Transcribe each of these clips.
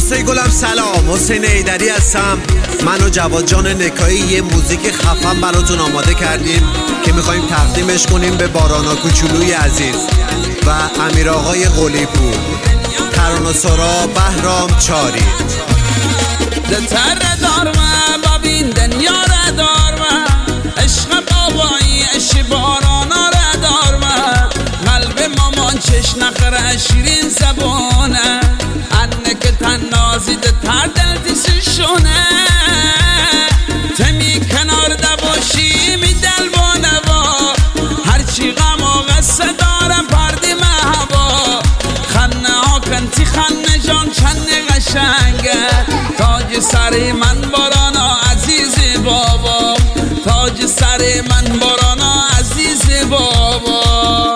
واسه گلم سلام، حسین ایدری هستم. من و جواد جان نکایی یه موزیک خفن براتون آماده کردیم که میخواییم تقدیمش کنیم به بارانا کوچولوی عزیز و امیر آقای قلی‌پور، ترانه سرا بهرام چاری. دلتر دارم ببین دنیا را دارم، عشق بابایی عشق بارانا را دارم، قلب مامان چش نخره شیرین زبانه، انه که تن نازیده تر دل دیسشونه، تمی کنار دباشی می دل با نوا، هرچی غم و غصه دارم پردی محبا، خنه ها کنتی خنه جان چند قشنگه، تاج سر من بارانا عزیز بابا، تاج سر من بارانا عزیز بابا.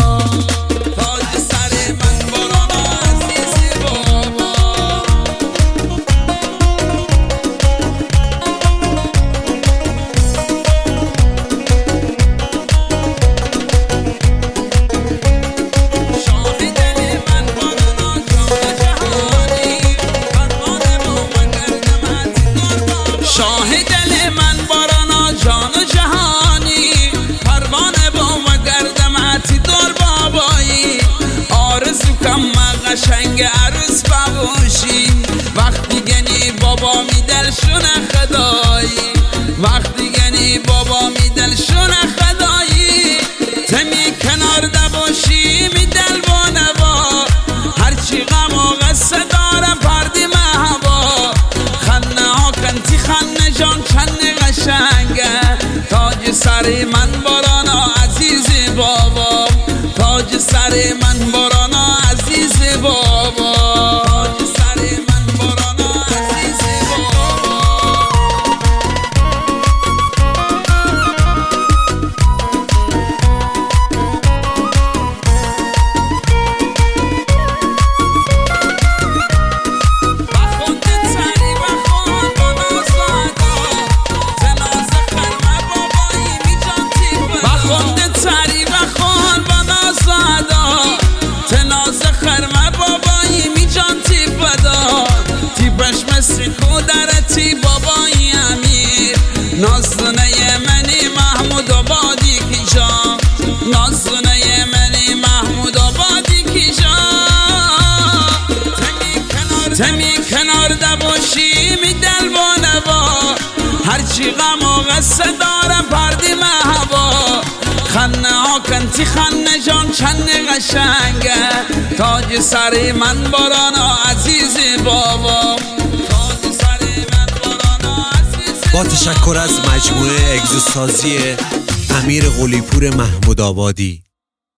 قشنگ عروس ببوشی وقتی گنی بابا می دلشونه خدایی، وقتی گنی بابا می دلشونه خدایی، تمی کنار دباشی می دل با نوا، هرچی غم و غصه دارم پردی محبا، خنه ها کنتی خنه جان چند قشنگه، تاج سر من بارانا عزیز بابا، تاج سر من بارانا عزیز بابا، تاج سر من بارانا عزیز بابا. بخوند تری بخوند با نازادا، تناز خرمه بابایی می جانتی بدا، بخوند تری بخوند با نازادا، تناز خرمه بابایی می جانتی بدا، تیپش مثل کودرتی بابایی امیر، نازنه منی محمود آبادی کی جان، نازنه منی محمود آبادی کی جان، تمی کنار دباشی می دل با نوا، هرچی غم و غصه دارم پردی محبا، خنه ها کنتی خنه جان چند قشنگه، تاج سر من بارانا عزیز بابا، تاج سر من بارانا عزیز. با تشکر از مجموعه اگزوسازی امیر قلی‌پور محمود آبادی.